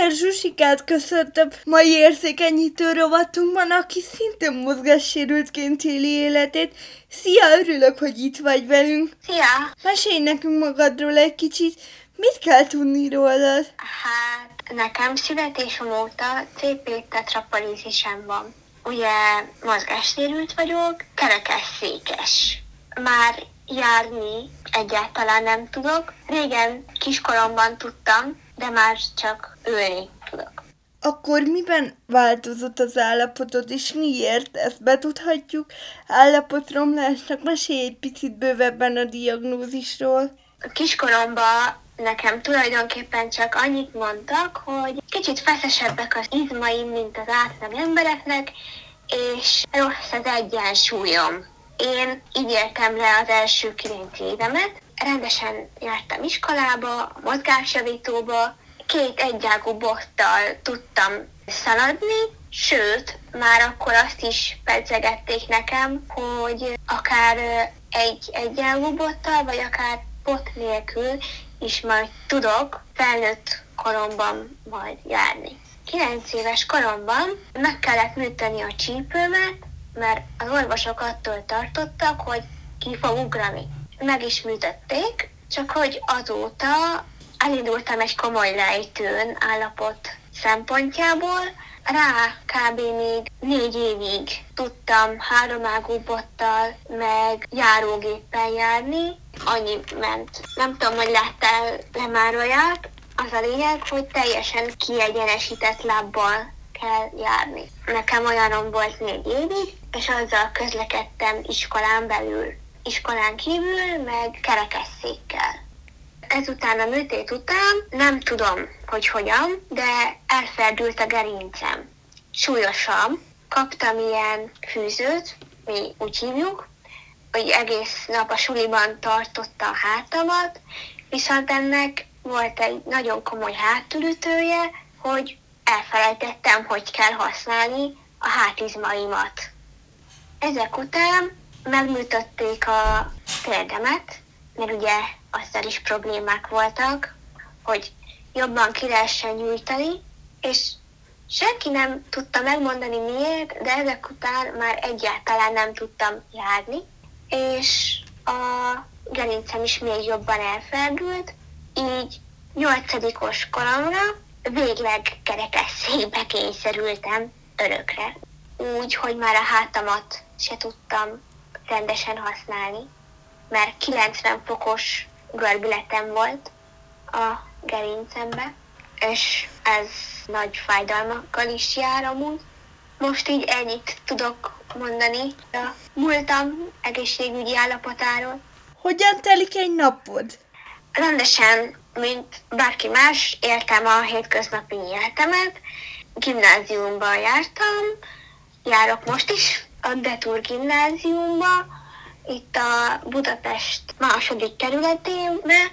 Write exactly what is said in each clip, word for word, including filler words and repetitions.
Szia, Zsusikát köszöntöm! Mai érzékenyítő rovatunkban, aki szintén mozgássérültként éli életét. Szia, örülök, hogy itt vagy velünk. Szia! Mesélj nekünk magadról egy kicsit. Mit kell tudni rólad? Hát nekem születésem óta cé pé tetrapalízisem van. Ugye mozgássérült vagyok, kerekesszékes. Már járni egyáltalán nem tudok. Régen kiskoromban tudtam, de már csak ülni tudok. Akkor miben változott az állapotod, és miért? Ezt betudhatjuk. Állapotromlásnak mesélj egy picit bővebben a diagnózisról. Kiskoromban nekem tulajdonképpen csak annyit mondtak, hogy kicsit feszesebbek az izmaim, mint az átlag embereknek, és rossz az egyensúlyom. Én így értem le az első kilenc évemet. Rendesen jártam iskolába, a mozgásjavítóba, két egyágú bottal tudtam szaladni, sőt, már akkor azt is pedzegették nekem, hogy akár egy egyágú bottal, vagy akár bot nélkül is majd tudok felnőtt koromban majd járni. kilenc éves koromban meg kellett műteni a csípőmet, mert az orvosok attól tartottak, hogy ki fog ugrani. Meg is műtötték, csak hogy azóta elindultam egy komoly lejtőn állapot szempontjából. Rá kb. Még négy évig tudtam háromágú bottal, meg járógéppel járni. Annyi ment. Nem tudom, hogy láttál-e már olyat. Az a lényeg, hogy teljesen kiegyenesített lábbal kell járni. Nekem olyanom volt négy évig, és azzal közlekedtem iskolán belül. Iskolán kívül, meg kerekesszékkel. Ezután a műtét után nem tudom, hogy hogyan, de elferdült a gerincem. Súlyosan. Kaptam ilyen fűzőt, mi úgy hívjuk, hogy egész nap a suliban tartotta a hátamat, viszont ennek volt egy nagyon komoly hátulütője, hogy elfelejtettem, hogy kell használni a hátizmaimat. Ezek után megműtötték a térdemet, mert ugye azzal is problémák voltak, hogy jobban ki lehessen nyújtani, és senki nem tudta megmondani miért, de ezek után már egyáltalán nem tudtam járni, és a gerincem is még jobban elferdült, így nyolcadikos koromra végleg kerekesszékbe kényszerültem örökre. Úgy, hogy már a hátamat se tudtam rendesen használni, mert kilencven fokos görbületem volt a gerincembe, és ez nagy fájdalmakkal is jár amúgy. Most így ennyit tudok mondani a múltam egészségügyi állapotáról. Hogyan telik egy napod? Rendesen, mint bárki más, éltem a hétköznapi életemet. Gimnáziumban jártam, járok most is a Detour gimnáziumba, itt a Budapest második kerületében.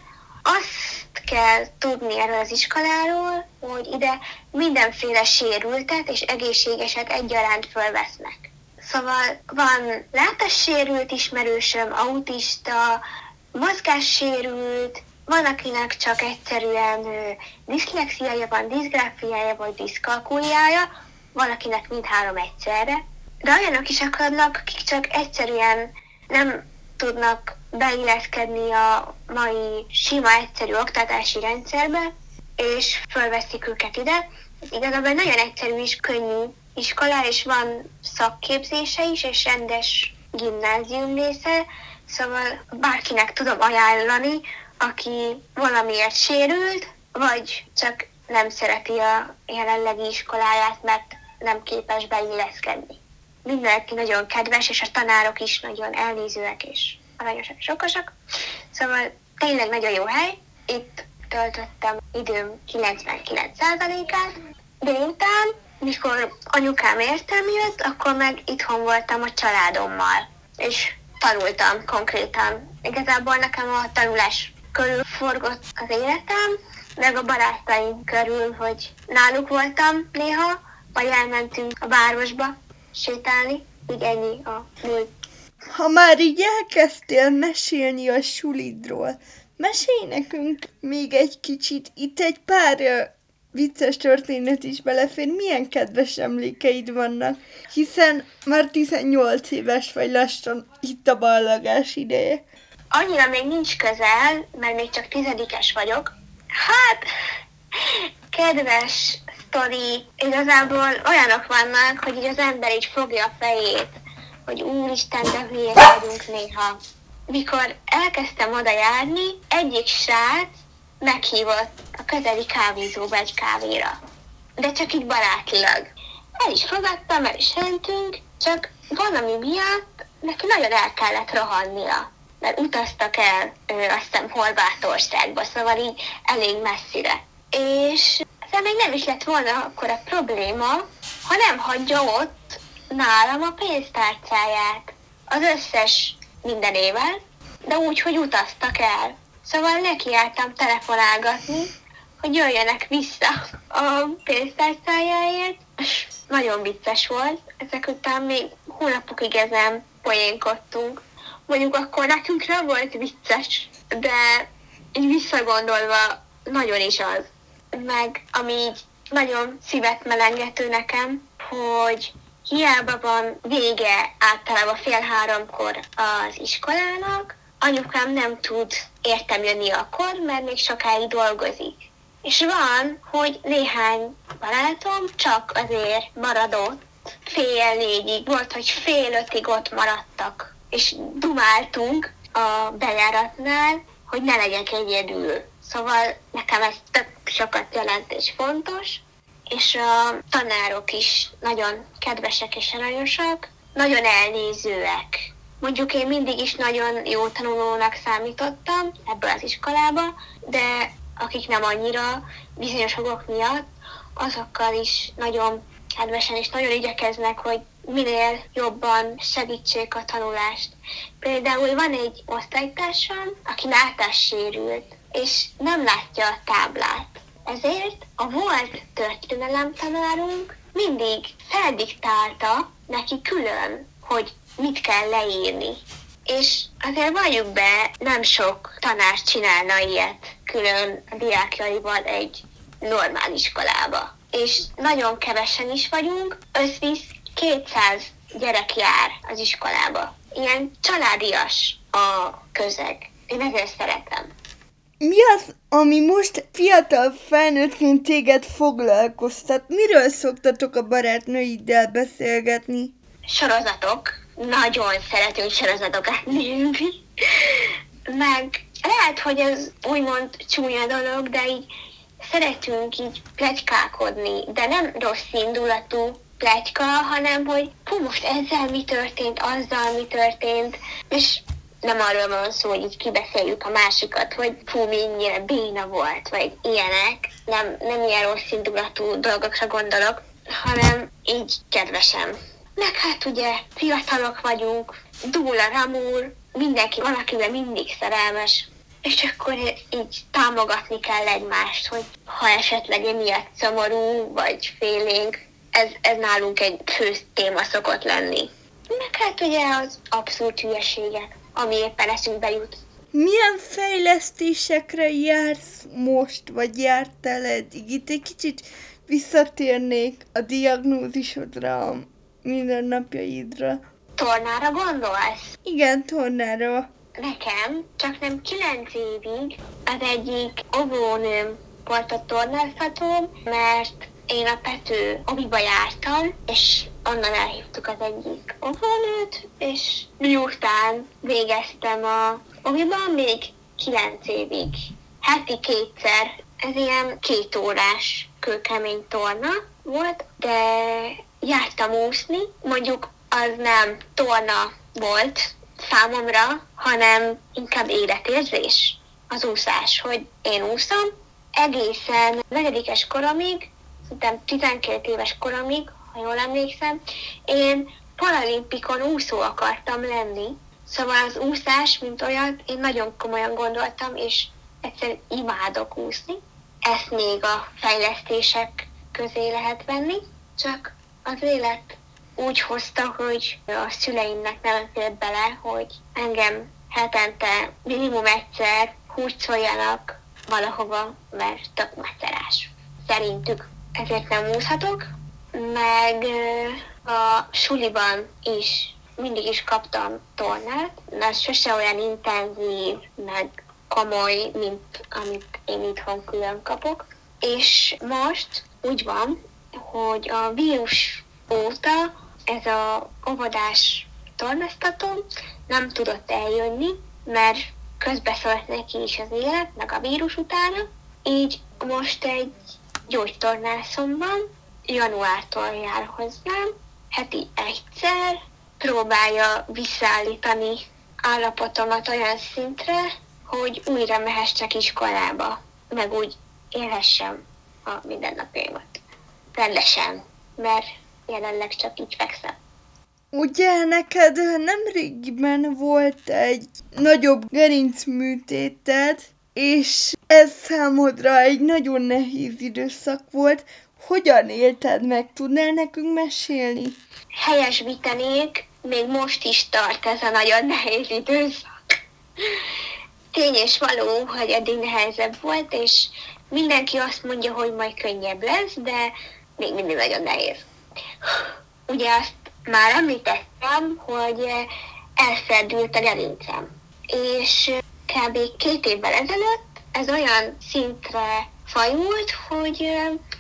Azt kell tudni erről az iskoláról, hogy ide mindenféle sérültet és egészségeset egyaránt fölvesznek. Szóval van látássérült ismerősöm, autista, mozgássérült, van, akinek csak egyszerűen diszlexiája van, diszgráfiája vagy diszkalkuliája, van, akinek mindhárom egyszerre. De olyanok is akadnak, akik csak egyszerűen nem tudnak beilleszkedni a mai sima, egyszerű oktatási rendszerbe, és fölveszik őket ide. Ez igazából nagyon egyszerű és könnyű iskola, és van szakképzése is, és rendes gimnázium része, szóval bárkinek tudom ajánlani, aki valamiért sérült, vagy csak nem szereti a jelenlegi iskoláját, mert nem képes beilleszkedni. Mindenki nagyon kedves, és a tanárok is nagyon elnézőek és aranyosak és okosak. Szóval tényleg nagyon jó hely. Itt töltöttem időm kilencvenkilenc százalékát. Délután, mikor anyukám értem jött, akkor meg itthon voltam a családommal. És tanultam konkrétan. Igazából nekem a tanulás körül forgott az életem, meg a barátaim körül, hogy náluk voltam néha, vagy elmentünk a városba sétálni, így ennyi a múlt. Ha már így elkezdtél mesélni a sulidról, mesélj nekünk még egy kicsit. Itt egy pár vicces történet is belefér, milyen kedves emlékeid vannak, hiszen már tizennyolc éves vagy lassan, itt a ballagás ideje. Annyira még nincs közel, mert még csak tizedikes vagyok. Hát, kedves sztori, igazából olyanok vannak, hogy így az ember így fogja a fejét, hogy úristen, de hülyék vagyunk néha. Mikor elkezdtem oda járni, egyik srác meghívott a közeli kávézóba egy kávéra. De csak így barátilag. El is fogadtam, el is mentünk, csak valami miatt neki nagyon el kellett rohannia. Mert utaztak el, ö, azt hiszem, Horvátországba, szóval így elég messzire. És aztán még nem is lett volna akkor a probléma, ha nem hagyja ott nálam a pénztárcáját. Az összes mindenével, de úgy, hogy utaztak el. Szóval nekiálltam telefonálgatni, hogy jöjjenek vissza a pénztárcájáért. Nagyon vicces volt. Ezek után még hónapokig ezen poénkodtunk. Mondjuk akkor nekünk nem volt vicces, de így visszagondolva nagyon is az. Meg ami így nagyon szívet melengető nekem, hogy hiába van vége általában fél háromkor az iskolának, anyukám nem tud értem jönni akkor, mert még sokáig dolgozik. És van, hogy néhány barátom csak azért maradott fél négyig, volt, hogy fél ötig ott maradtak, és dumáltunk a bejáratnál, hogy ne legyek egyedül. Szóval nekem ez tök sokat jelent és fontos, és a tanárok is nagyon kedvesek és aranyosak, nagyon elnézőek. Mondjuk én mindig is nagyon jó tanulónak számítottam ebből az iskolába, de akik nem annyira bizonyos okok miatt, azokkal is nagyon kedvesen és nagyon igyekeznek, hogy minél jobban segítsék a tanulást. Például van egy osztálytársam, aki látássérült, és nem látja a táblát. Ezért a volt történelemtanárunk mindig feldiktálta neki külön, hogy mit kell leírni. És azért valljuk be, nem sok tanár csinálna ilyet külön a diákjaival egy normál iskolába. És nagyon kevesen is vagyunk, összvisz kétszáz gyerek jár az iskolába. Ilyen családias a közeg. Én ezért szeretem. Mi az, ami most fiatal felnőttként téged foglalkoztat? Miről szoktatok a barátnőiddel beszélgetni? Sorozatok. Nagyon szeretünk sorozatokat nézni. Meg lehet, hogy ez úgymond csúnya dolog, de így szeretünk így pletykálkodni, de nem rossz indulatú pletyka, hanem hogy hú, most ezzel mi történt, azzal mi történt, és nem arról van szó, hogy így kibeszéljük a másikat, hogy fú, mennyire béna volt, vagy ilyenek. Nem, nem ilyen rossz indulatú dolgokra gondolok, hanem így kedvesen. Meg hát ugye fiatalok vagyunk, dúl a ramúr, mindenki valakiben mindig szerelmes, és akkor így támogatni kell egymást, hogy ha esetleg emiatt szomorú vagy félénk, ez, ez nálunk egy fő téma szokott lenni. Meg hát ugye az abszurd hülyeségek, ami éppen eszünkbe jut. Milyen fejlesztésekre jársz most, vagy jártál eddig? Itt egy kicsit visszatérnék a diagnózisodra, a mindennapjaidra. Tornára gondolsz? Igen, tornára. Nekem csak nem kilenc évig az egyik óvónőm volt a tornáztatóm, mert én a Pető oviba jártam, és onnan elhívtuk az egyik óvónőt, és miután végeztem a oviban, még kilenc évig. Heti kétszer, ez ilyen két órás kőkemény torna volt, de jártam úszni, mondjuk az nem torna volt számomra, hanem inkább életérzés az úszás, hogy én úszom. Egészen negyedikes koromig, szerintem tizenkét éves koromig, ha jól emlékszem, én paralimpikon úszó akartam lenni. Szóval az úszás, mint olyat, én nagyon komolyan gondoltam, és egyszerűen imádok úszni. Ezt még a fejlesztések közé lehet venni, csak az élet úgy hozta, hogy a szüleimnek nem fért bele, hogy engem hetente minimum egyszer hurcoljanak valahova, mert tök macerás. szerintük, ezért nem úszhatok, meg a suliban is mindig is kaptam tornát, mert sose olyan intenzív, meg komoly, mint amit én itthon külön kapok. És most úgy van, hogy a vírus óta ez a óvodás tornáztató nem tudott eljönni, mert közbeszólt neki is az élet, meg a vírus utána, így most egy gyógytornászom van, januártól jár hozzám, heti egyszer, próbálja visszaállítani állapotomat olyan szintre, hogy újra mehessek iskolába, meg úgy élhessem a mindennapjaimat. Rendesen, mert jelenleg csak így fekszem. Ugye neked nemrégiben volt egy nagyobb gerincműtéted, és ez számodra egy nagyon nehéz időszak volt. Hogyan élted meg? Tudnál nekünk mesélni? Helyesbítenék, még most is tart ez a nagyon nehéz időszak. Tény és való, hogy eddig nehezebb volt, és mindenki azt mondja, hogy majd könnyebb lesz, de még mindig nagyon nehéz. Ugye azt már említettem, hogy elferdült a gerincem, és kb. két évvel ezelőtt ez olyan szintre fajult, hogy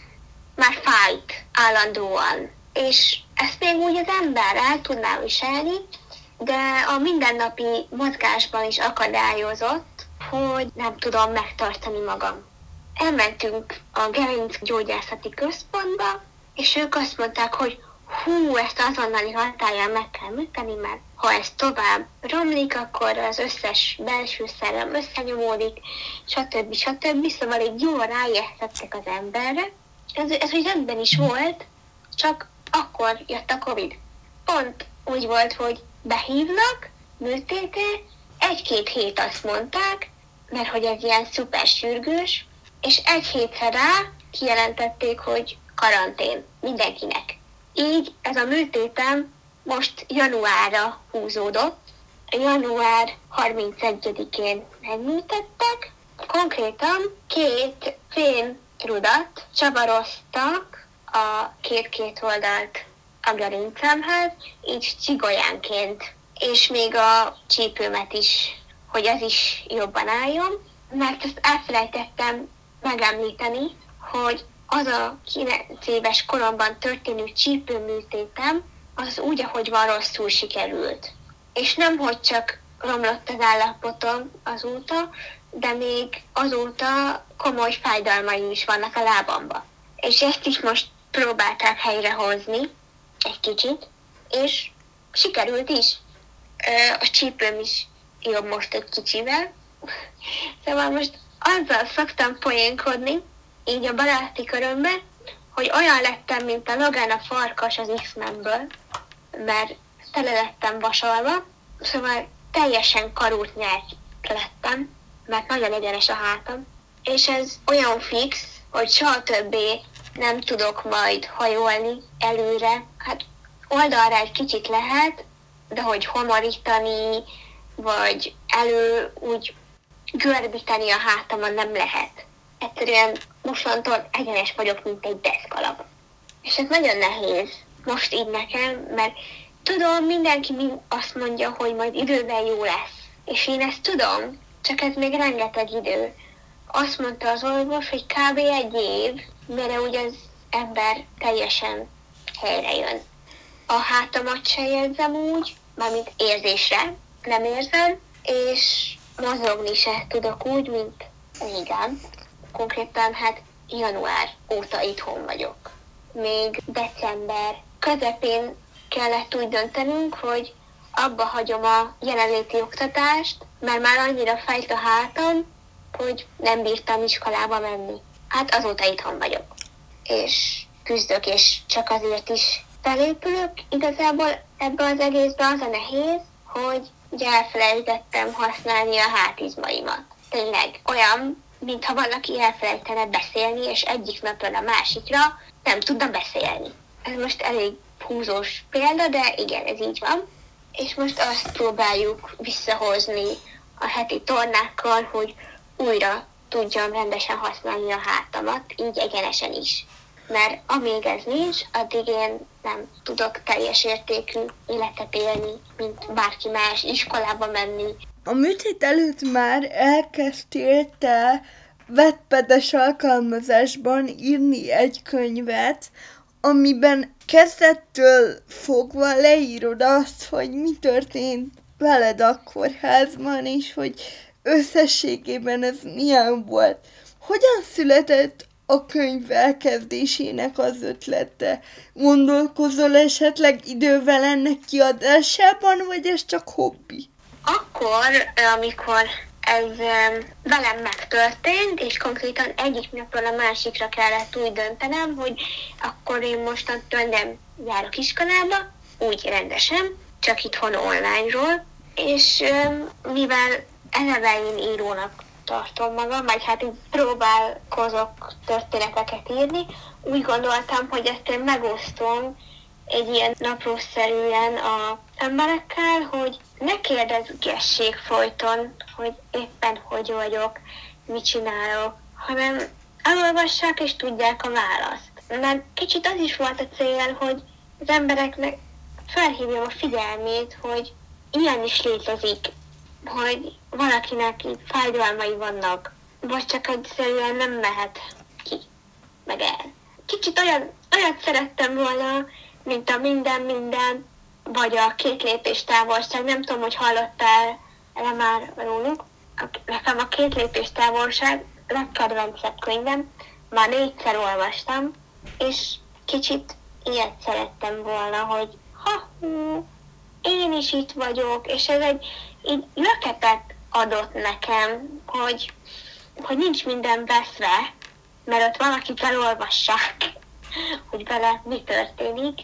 már fájt állandóan, és ezt még úgy az ember el tudná viselni, de a mindennapi mozgásban is akadályozott, hogy nem tudom megtartani magam. Elmentünk a gerinc gyógyászati központba, és ők azt mondták, hogy hú, ezt azonnali hatállyal meg kell műteni, mert ha ez tovább romlik, akkor az összes belső szerem összenyomódik, stb. stb. Szóval így jól ráértettek az emberre. Ez, ez úgy rendben is volt, csak akkor jött a Covid. Pont úgy volt, hogy behívnak, műtétre, egy-két hét azt mondták, mert hogy ez ilyen szuper sürgős, és egy hétre rá kijelentették, hogy karantén mindenkinek. Így ez a műtétem most januárra húzódott. január harmincegyedikén megműtettek. Konkrétan két fém rudat csavaroztak a két-két oldalt a gerincemhez, így csigolyánként, és még a csípőmet is, hogy az is jobban álljon, mert ezt elfelejtettem megemlíteni, hogy az a kilenc éves koromban történő csípőműtétem, az úgy, ahogy van, rosszul sikerült. És nem, hogy csak romlott az állapotom azóta, de még azóta komoly fájdalmai is vannak a lábamba. És ezt is most próbálták helyrehozni egy kicsit, és sikerült is. A csípőm is jobb most egy kicsivel. Szóval most azzal szoktam poénkodni, így a baráti körömben, hogy olyan lettem, mint a Logan a farkas az X-Menből, mert tele lettem vasalva, szóval teljesen karult nyert lettem, mert nagyon egyenes a hátam, és ez olyan fix, hogy soha többé nem tudok majd hajolni előre. Hát oldalra egy kicsit lehet, de hogy homorítani, vagy elő úgy görbíteni a hátamon nem lehet. Egyszerűen mostantól egyenes vagyok, mint egy deszkalap. És ez nagyon nehéz most így nekem, mert tudom, mindenki azt mondja, hogy majd időben jó lesz. És én ezt tudom, csak ez még rengeteg idő. Azt mondta az orvos, hogy kb. Egy év, mire úgy az ember teljesen helyre jön. A hátamat se érzem úgy, mármint érzésre nem érzem, és mozogni se tudok úgy, mint régen. Konkrétan hát január óta itthon vagyok. Még december közepén kellett úgy döntenünk, hogy abba hagyom a jelenléti oktatást, mert már annyira fájt a hátam, hogy nem bírtam iskolába menni. Hát azóta itthon vagyok. És küzdök, és csak azért is felépülök. Igazából ebbe az egészbe az a nehéz, hogy ugye elfelejtettem használni a hátizmaimat. Tényleg olyan, mintha valaki elfelejtene beszélni, és egyik napról a másikra nem tudna beszélni. Ez most elég húzós példa, de igen, ez így van. És most azt próbáljuk visszahozni a heti tornákkal, hogy újra tudjam rendesen használni a hátamat, így egyenesen is. Mert amíg ez nincs, addig én nem tudok teljes értékű életet élni, mint bárki más, iskolába menni. A műtét előtt már elkezdtél te wattpad-es alkalmazásban írni egy könyvet, amiben kezdettől fogva leírod azt, hogy mi történt veled a kórházban, és hogy összességében ez milyen volt. Hogyan született a könyv elkezdésének az ötlete? Gondolkozol esetleg idővel ennek kiadásában, vagy ez csak hobbi? Akkor, amikor ez velem megtörtént, és konkrétan egyik napról a másikra kellett úgy döntenem, hogy akkor én mostantól nem járok iskolába, úgy rendesen, csak itthon online-ról, és mivel eleve én írónak tartom magam, vagy hát így próbálkozok történeteket írni, úgy gondoltam, hogy ezt én megosztom egy ilyen naplószerűen az emberekkel, hogy ne kérdezgessék folyton, hogy éppen hogy vagyok, mit csinálok, hanem elolvassák és tudják a választ. Mert kicsit az is volt a cél, hogy az embereknek felhívjam a figyelmét, hogy ilyen is létezik, hogy valakinek így fájdalmai vannak, vagy csak egyszerűen nem mehet ki, meg el. Kicsit olyan, olyat szerettem volna, mint a minden, minden, vagy a két lépés távolság. Nem tudom, hogy hallottál el már róluk. Nekem a két lépés távolság legkedvencebb könyvem. Már négyszer olvastam, és kicsit ilyet szerettem volna, hogy ha hú, én is itt vagyok, és ez egy így löketet adott nekem, hogy, hogy nincs minden veszve, mert ott valakit elolvassák, hogy vele mi történik.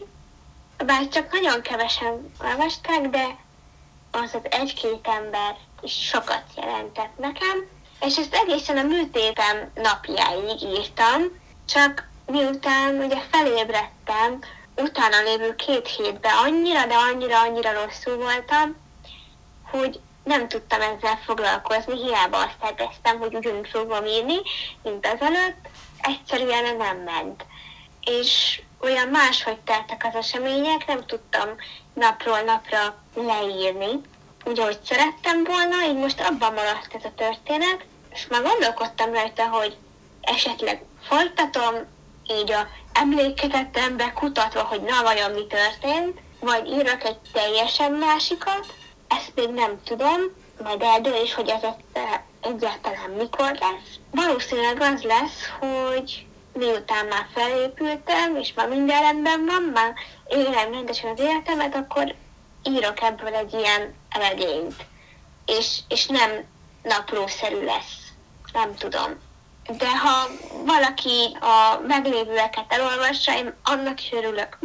Bár csak nagyon kevesen olvasták, de az az egy-két ember is sokat jelentett nekem, és ezt egészen a műtétem napjáig írtam, csak miután ugye felébredtem, utána lévő két hétben annyira, de annyira, annyira rosszul voltam, hogy nem tudtam ezzel foglalkozni, hiába azt terveztem, hogy ugyanúgy fogom írni, mint azelőtt, egyszerűen nem ment. És olyan máshogy teltek az események, nem tudtam napról napra leírni, úgy, ahogy szerettem volna, így most abban maradt ez a történet, és már gondolkodtam rajta, hogy esetleg folytatom, így a emlékezetembe kutatva, hogy na vajon mi történt, vagy írok egy teljesen másikat, ezt még nem tudom, majd eldől is, hogy ez egyáltalán mikor lesz. Valószínűleg az lesz, hogy miután már felépültem, és már minden rendben van, már élem rendesen az életemet, akkor írok ebből egy ilyen regényt. És, és nem naplószerű lesz. Nem tudom. De ha valaki a meglévőeket elolvassa, én annak is örülök.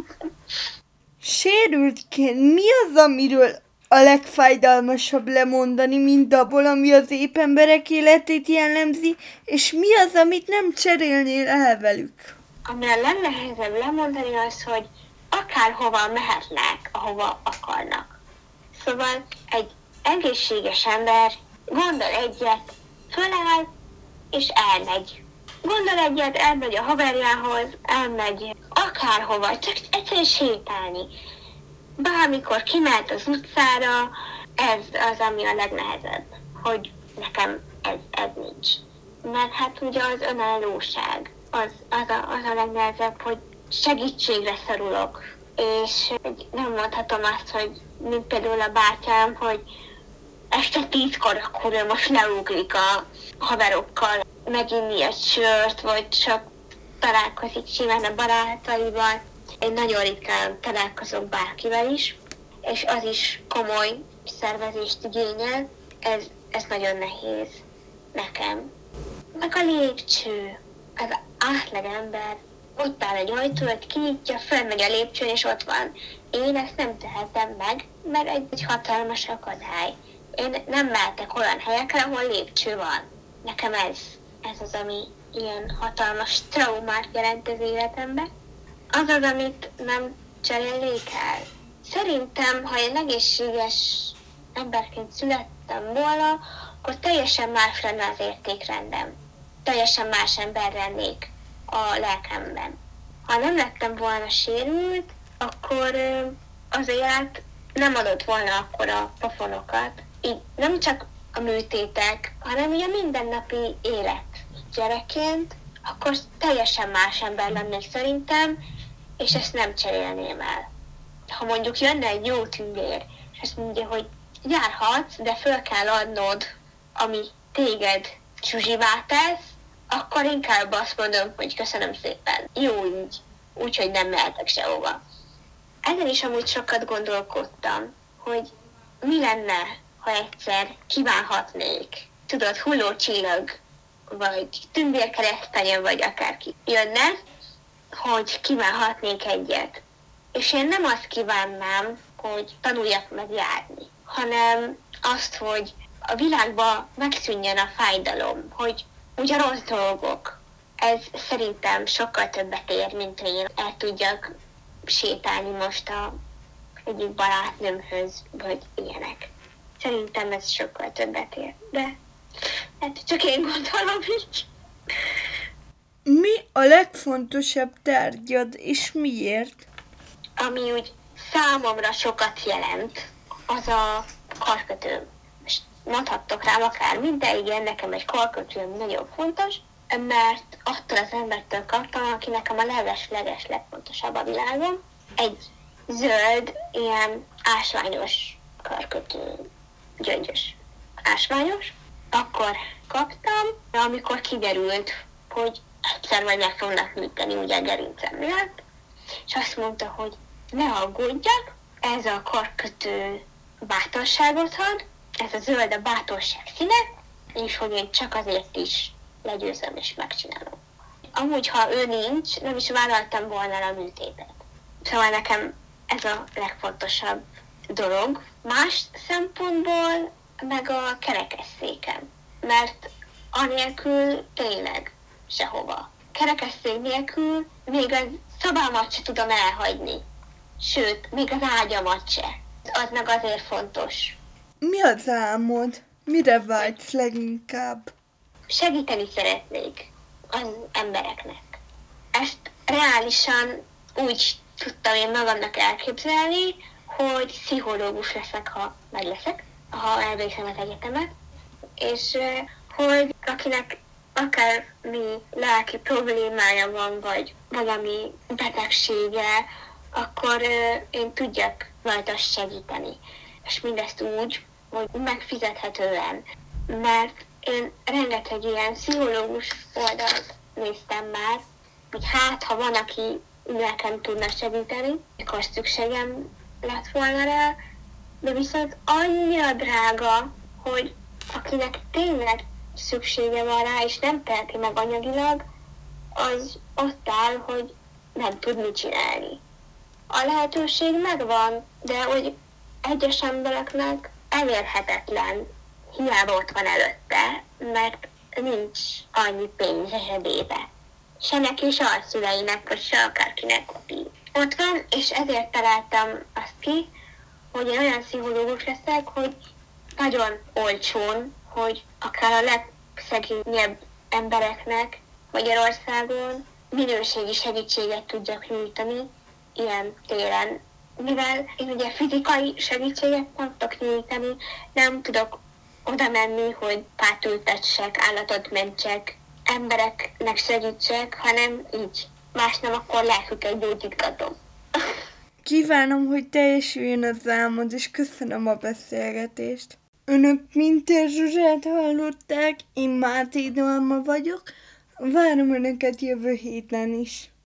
Sérültként mi az, amiről a legfájdalmasabb lemondani, mint abból, ami az épp emberek életét jellemzi, és mi az, amit nem cserélnél el velük? Ami a legnehezebb lemondani az, hogy akárhova mehetnek, ahova akarnak. Szóval egy egészséges ember gondol egyet, föláll, és elmegy. Gondol egyet, elmegy a haverjához, elmegy akárhova, csak egyszerűen sétálni. Bármikor kimehet az utcára, ez az, ami a legnehezebb, hogy nekem ez, ez nincs. Mert hát ugye az önállóság, az, az, a, az a legnehezebb, hogy segítségre szorulok. És nem mondhatom azt, hogy mint például a bátyám, hogy este tízkor akkor ő most leugrik a haverokkal meginni egy sört, vagy csak találkozik simán a barátaival. Én nagyon ritkán találkozok bárkivel is, és az is komoly szervezést igényel, ez, ez nagyon nehéz nekem. Meg a lépcső, az átlagember ott áll egy ajtót, kinyitja, fölmegy a lépcsőn, és ott van. Én ezt nem tehetem meg, mert egy, egy hatalmas akadály. Én nem mehetek olyan helyekre, ahol lépcső van. Nekem ez, ez az, ami ilyen hatalmas traumát jelent az életemben. Az az, amit nem cserélnék el. Szerintem, ha én egészséges emberként születtem volna, akkor teljesen más lenne az értékrendem. teljesen más ember lennék a lelkemben. Ha nem lettem volna sérült, akkor az élet nem adott volna akkora pofonokat. Így nem csak a műtétek, hanem ugye a mindennapi élet gyerekként, akkor teljesen más ember lennék szerintem, és ezt nem cserélném el. Ha mondjuk jönne egy jó tündér, és azt mondja, hogy járhatsz, de föl kell adnod, ami téged csuzsivá tesz, akkor inkább azt mondom, hogy köszönöm szépen. Jó így, úgyhogy nem mehetek sehova. Ezen is amúgy sokat gondolkodtam, hogy mi lenne, ha egyszer kívánhatnék. Tudod, hullócsillag, vagy tündérkeresztenye, vagy akárki jönne, hogy kívánhatnék egyet. És én nem azt kívánnám, hogy tanuljak meg járni, hanem azt, hogy a világban megszűnjön a fájdalom, hogy úgy a rossz dolgok. Ez szerintem sokkal többet ér, mint én el tudjak sétálni most a egyik barátnőmhöz, vagy ilyenek. Szerintem ez sokkal többet ér, de hát csak én gondolom így. Mi a legfontosabb tárgyad, és miért? Ami úgy számomra sokat jelent, az a karkötőm. Most mondhattok rám akármit, de igen, nekem egy karkötőm nagyon fontos, mert attól az embertől kaptam, aki nekem a leges-leges legfontosabb a világon. Egy zöld, ilyen ásványos karkötő, gyöngyös ásványos. Akkor kaptam, amikor kiderült, hogy egyszer majd meg fognak műteni ugye a gerincem miatt, és azt mondta, hogy ne aggódjak, ez a karkötő bátorságot ad, ez a zöld a bátorság színe, és hogy én csak azért is legyőzöm és megcsinálom. Amúgy, ha ő nincs, nem is vállaltam volna a műtétet. Szóval nekem ez a legfontosabb dolog. Más szempontból meg a kerekesszékem, mert anélkül tényleg sehova. Kerekesszék nélkül még a szobámat se tudom elhagyni, sőt, még az ágyamat se. Az meg azért fontos. Mi az álmod? Mire vágysz leginkább? Segíteni szeretnék az embereknek. Ezt reálisan úgy tudtam én magamnak elképzelni, hogy pszichológus leszek, ha meg leszek, ha elvégzem az egyetemet, és hogy akinek akármi lelki problémája van, vagy valami betegsége, akkor én tudjak rajta segíteni. És mindezt úgy, hogy megfizethetően, mert én rengeteg ilyen pszichológus oldalt néztem már, hogy hát, ha van, aki nekem tudna segíteni, mikor szükségem lett volna rá, de viszont annyira drága, hogy akinek tényleg szüksége van rá, és nem teheti meg anyagilag, az ott áll, hogy nem tud mit csinálni. A lehetőség megvan, de hogy egyes embereknek elérhetetlen, hiába ott van előtte, mert nincs annyi pénz a zsebébe. Se neki, se a szüleinek, vagy se akárkinek, aki ott van, és ezért találtam azt ki, hogy én olyan pszichológus leszek, hogy nagyon olcsón, hogy akár a legszegényebb embereknek Magyarországon minőségi segítséget tudjak nyújtani ilyen téren. Mivel én ugye fizikai segítséget nem tudok nyújtani, nem tudok oda menni, hogy fát ültessek, állatot mentsek, embereknek segítsek, hanem így. Más nem, akkor lelküket gyógyítgatom. Kívánom, hogy teljesüljön az álmod, és köszönöm a beszélgetést. Önök Pintér Zsuzsát hallották, én Máté Dalma vagyok, várom Önöket jövő héten is.